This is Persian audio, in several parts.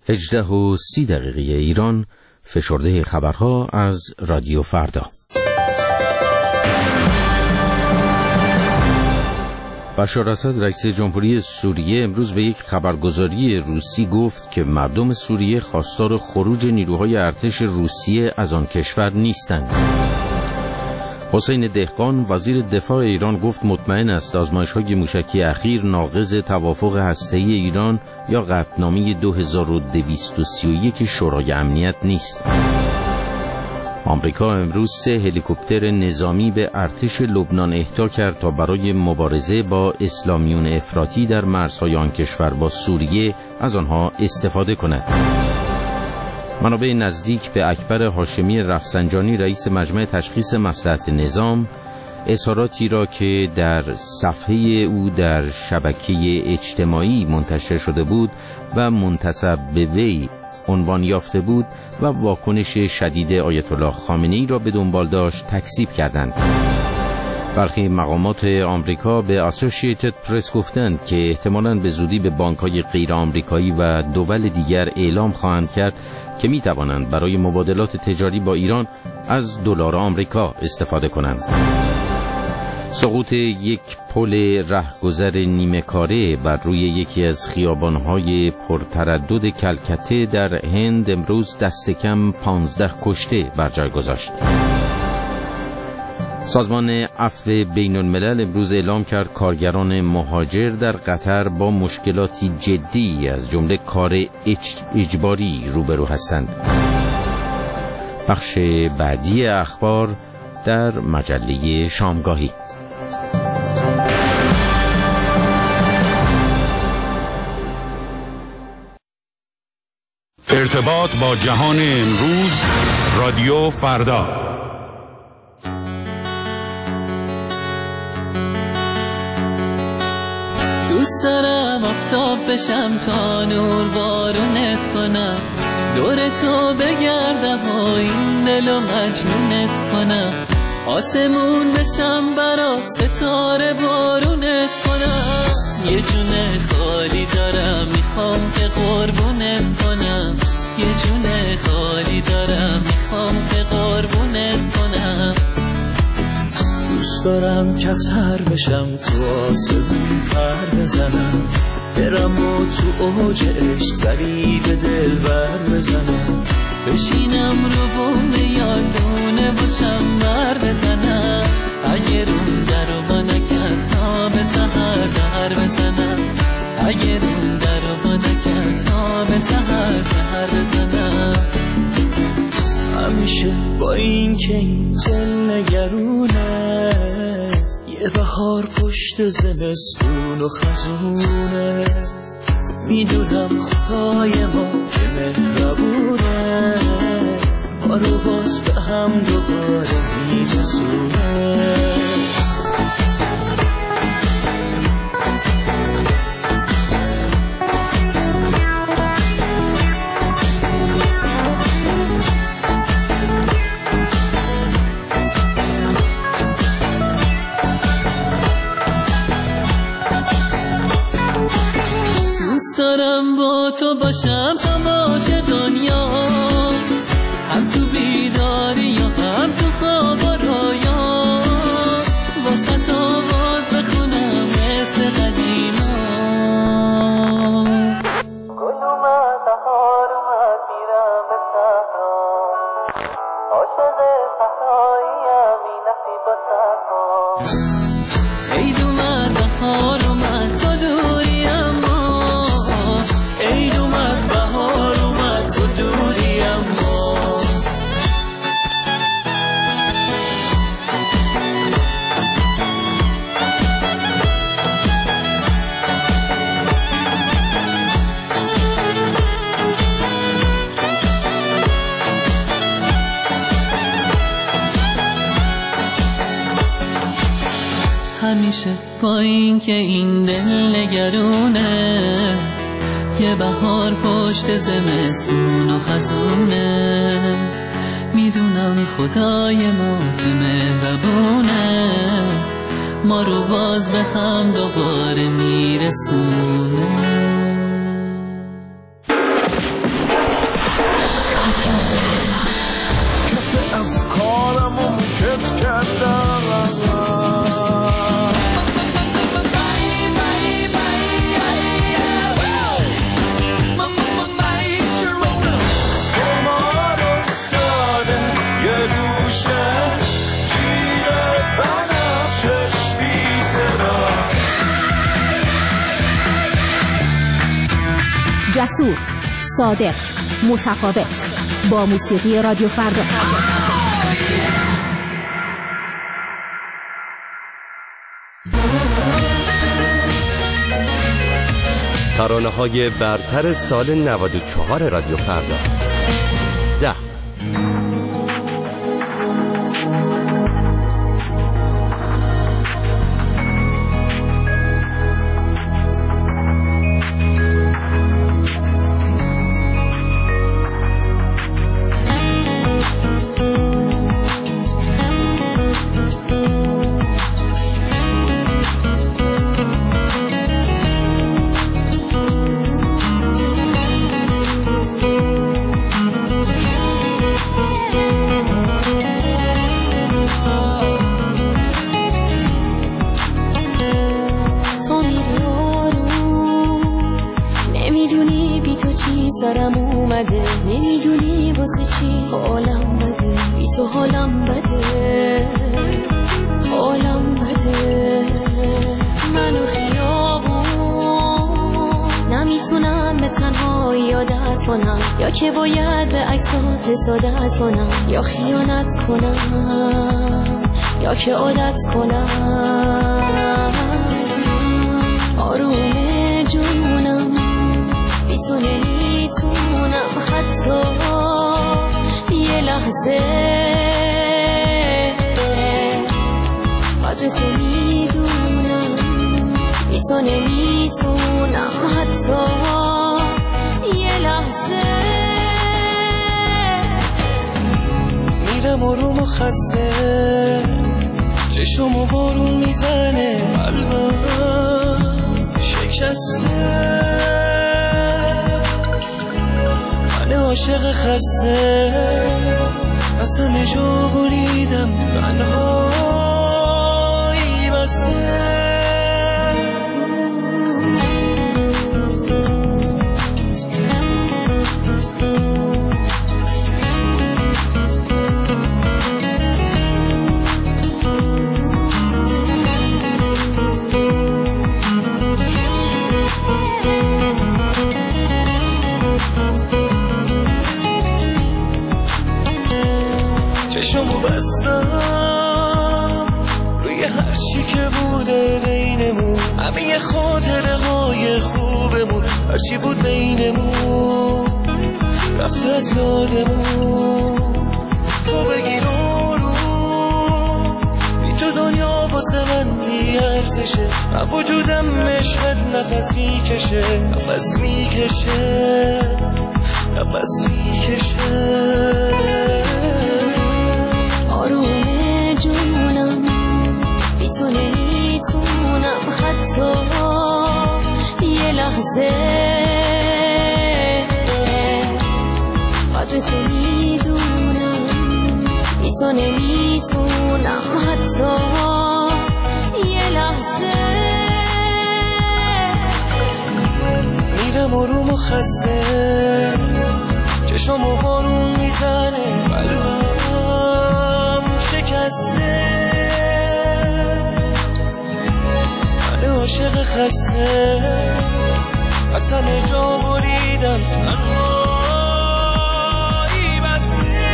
18:30 ایران، فشرده خبرها از رادیو فردا. بشار اسد رئیس جمهوری سوریه امروز به یک خبرگزاری روسی گفت که مردم سوریه خواستار خروج نیروهای ارتش روسیه از آن کشور نیستند. حسین دهقان وزیر دفاع ایران گفت مطمئن است آزمایش‌های موشکی اخیر ناقض توافق هسته‌ای ایران یا قطعنامه 2231 شورای امنیت نیست. آمریکا امروز 3 هلیکوپتر نظامی به ارتش لبنان اهدا کرد تا برای مبارزه با اسلامیون افراطی در مرزهای آن کشور با سوریه از آنها استفاده کند. منابع نزدیک به اکبر هاشمی رفسنجانی رئیس مجمع تشخیص مصلحت نظام اظهاراتی را که در صفحه او در شبکه اجتماعی منتشر شده بود و منتسب به وی عنوان یافته بود و واکنش شدید آیت الله خامنه‌ای را به دنبال داشت تکذیب کردند. برخی مقامات آمریکا به اسوسییتد پرس گفتند که احتمالاً به زودی به بانک‌های غیر آمریکایی و دول دیگر اعلام خواهند کرد که می‌توانند برای مبادلات تجاری با ایران از دلار آمریکا استفاده کنند. سقوط یک پل رهگذر نیمه کاره بر روی یکی از خیابان‌های پرتردد کلکته در هند امروز دست کم 15 کشته بر جای گذاشت. سازمان عفو بین الملل امروز اعلام کرد کارگران مهاجر در قطر با مشکلاتی جدی از جمله کار اجباری روبرو هستند. بخش بعدی اخبار در مجله شامگاهی. ارتباط با جهان امروز، رادیو فردا. دوست دارم آفتاب بشم تا نور بارونت کنم، دور تو بگردم و این دلو مجنونت کنم، آسمون بشم برات ستاره بارونت کنم. یه جونه خالی دارم میخوام که قربونت کنم، یه جونه خالی دارم میخوام که قربونت کنم. دوست دارم کفتر بشم تو آسمون پر بزنم، برم و تو اوج عشق سری به دل بر بزنم، بشینم رو بوم یالونه و چنبر بزنم، اگه روم در رو با نکرد تا به سحر در بزنم، اگه روم در رو با نکرد تا به سحر در بزنم. همیشه با این که این دل نگرونه، یه بهار پشت زمستون و خزونه، میدونم خدای ما که مهربونه، ما رو باز به هم دوباره میرسونه. دارم با تو باشم تماش دنیا، هم تو بیداری یا هم تو خواب و رویا، واسه تو آواز بخونم مثل قدیما. گل اومد بهار اومد میرم به صحرا، عاشق صحراییم این نفی با صحرا. عید اومد بهار اومد تو دوری اما، عید اومد بهار اومد تو دوری اما. همیشه با این که این دل نگرونه، یه بهار پشت زمستون و خزونه، میدونم خدای ما که مهربونه، ما رو باز به هم دوباره میرسونه. کف از کارم و مکت کردم گمان افتاده یه گوشه جیب بنفشش بی صدا جسور، صادق، متفاوت با موسیقی رادیو فردا. ترانه‌های برتر سال 94 رادیو فردا. 10. سرم اومده نمیدونی واسه چی حالم بده بی تو حالم بده حالم بده منو خیابون نمیتونم به تنهایی عادت کنم یا که باید به عکسات حسادت کنم یا خیانت کنم یا که عادت کنم آروم جونم بی تو نمیتونم حتی یه لحظه قدر تو میدونم بی تو نمیتونم حتی یه لحظه میرم آروم و خسته چشم و بارون میزنه قلبم شکسته عاشق خسته از همه جا بریدم تنهایی بسته چشمو بستم روی هر چی که بوده بینمون همه خاطره های خوبمون هرچی بود بینمون رفته از یادمون تو بگیر آروم بی تو دنیا واسه من بی ارزشه من وجودم عشقت نفس میکشه نفس میکشه نفس میکشه آروم جونم بی تو نمیتونم حتی یه لحظه قدر تو میدونم بی تو نمیتونم حتی یه لحظه میرم آروم و خسته چشم و بارون میزنه قلبم شکسته من عاشق خسته از همه جا بریدم تنهایی بسته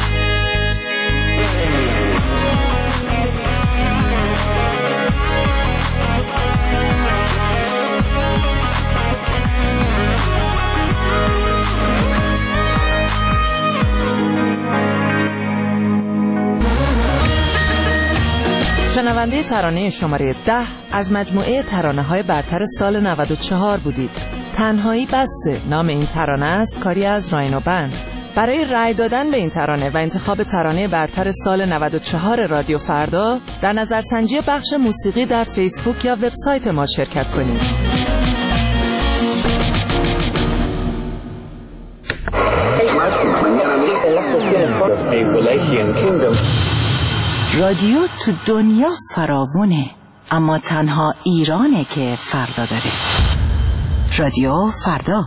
شنونده ترانه شماره 10 از مجموعه ترانه‌های برتر سال 94 بودید. تنهایی بسته نام این ترانه است، کاری از راینو بند. برای رأی دادن به این ترانه و انتخاب ترانه برتر سال 94 رادیو فردا در نظرسنجی بخش موسیقی در فیسبوک یا وبسایت ما شرکت کنید. رادیو تو دنیا فراوونه، اما تنها ایرانه که فردا داره. رادیو فردا.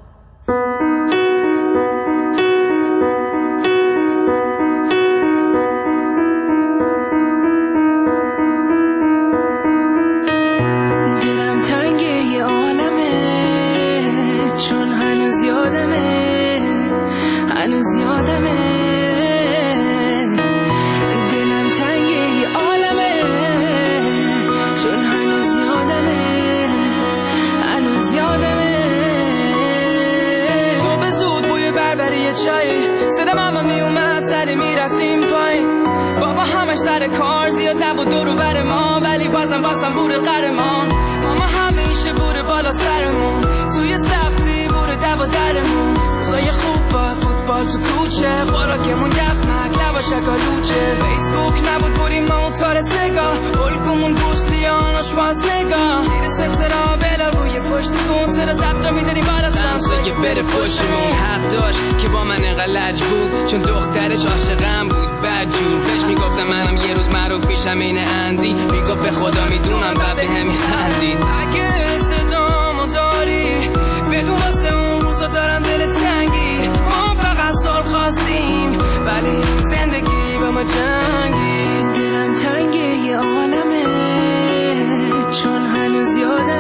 بازم بوده قهرمان، اما همیشه بوده بالا سرمون، توی سختی بوده دو درمون، روزای خوب با فوتبال تو کوچه، خوراکمون یخمک لبا شکالوچه، فیسبوک نبود بودیم موتار سگاه، الگومون بروسلیان و شوازنگاه، زیر سترا بلا روی پشت کنسر زبطا میداری بالا سمسایه بره پشتمون، حق داشت که با من انقدر لج بود، چون دخترش عاشقم بود بدجور، بهش میگفتم منم یه روز معروف میشم این اندی، میگفت به خدا میدونم بعد به هم میخندید. اگه صدامو داری بدون واسه اون روزا دارم دل تنگی، ما فقط سال خواستیم ولی زندگی با ما جنگی، دلم تنگه یه عالمه چون هنوز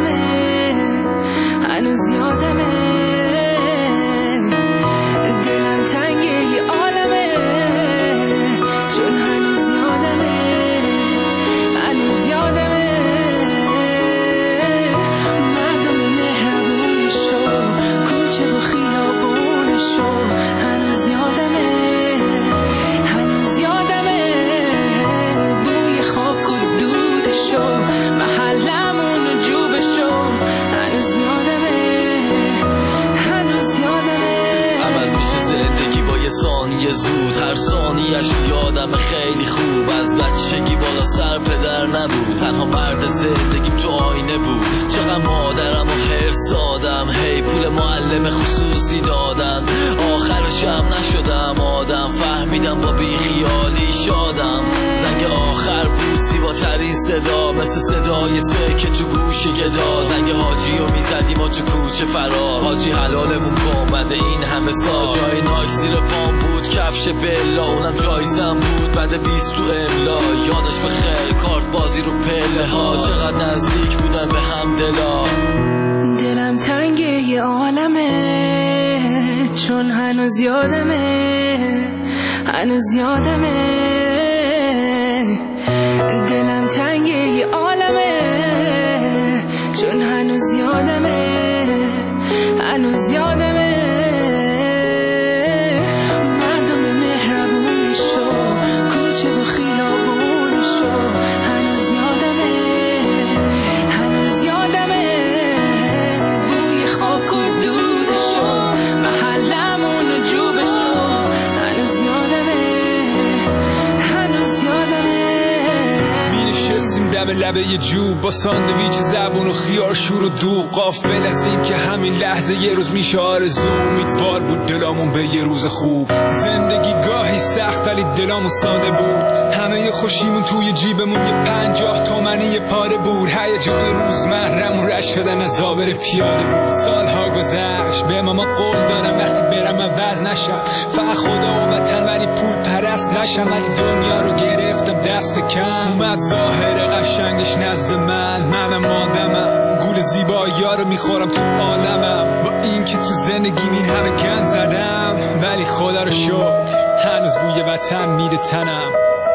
یادمه دلم تنگه یه عالمه چون هنوز یادمه مردم مهربونشو کوچه و خیابونشو هنوز یادمه بوی خاک و دودشو محلمون و جوبشو هنوز یادمه عوض میشه زندگی با یه ثانیه زود، هر ثانیه‌اش یادم خیلی خوب، از بچگی بالا سر پدر نبود، تنها مرد زندگیم تو آینه بود، چقدر مادرم و حرص دادم، هی پول معلم خصوصی دادن، آخرش هم نشدم آدم، فهمیدم با بیخیالی شادم، زنگ آخر بود زیباترین صدا، مثل صدای سکه تو گوش گدا، زنگ حاجی رو میزدیم و تو کوچه فرار، حاجی حلالمون کن بعد این همه سال، جای ناک زیر پام بود کفش بلا، اونم جایزم بود بعد 20 تو املا، یادش بخیر کارت بازی رو پله ها، چقدر نزدیک بودن به هم دلا، دلم تنگه یه عالمه چون هنوز یادمه دلم تنگه یه عالمه چون هنوز یادمه مردم مهربونشو کوچه و خیابونشو هنوز یادمه بوی خاک و دودشو محلمون و جوبشو هنوز یادمه می‌نشستیم دم لبه یه جوب با ساندویچ زبون و خیار شور و دوغ، غافل از این که همین لحظه یه روز میشه آرزو، امیدوار بود دلامون به یه روز خوب، زندگی گاهی سخت ولی دلامون ساده بود، همه خوشیمون توی جیبمون یه 50 تومانی یه پاره بود، هیجان روزمره‌مون رشت شدن از آبر پیاده بود، سالها گذشت به ماما قول دادم وقتی برم عوض نشم، فقط خدا و وطن ولی پول پرست نشم، ولی دنیا رو گرفتم دست کم، اومد ظاهر قشنگش نزد منم آدمم، گول زیبایی‌ها رو میخورم تو عالمم، با این که تو زندگی این همه گند زدم ولی خدا رو شکر هنوز بوی وطن میده تنم.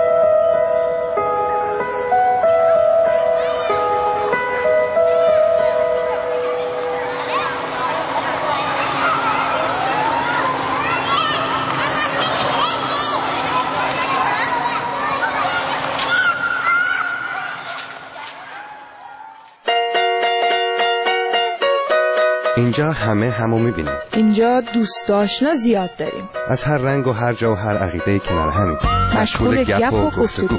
اینجا همه همو میبینیم. اینجا دوست آشنا زیاد داریم. از هر رنگ و هر جا و هر عقیده کنار همین. مشغول گپ و گفتگو.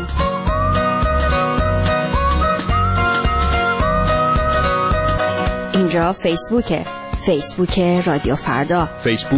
اینجا فیسبوک رادیو فردا. فیسبوک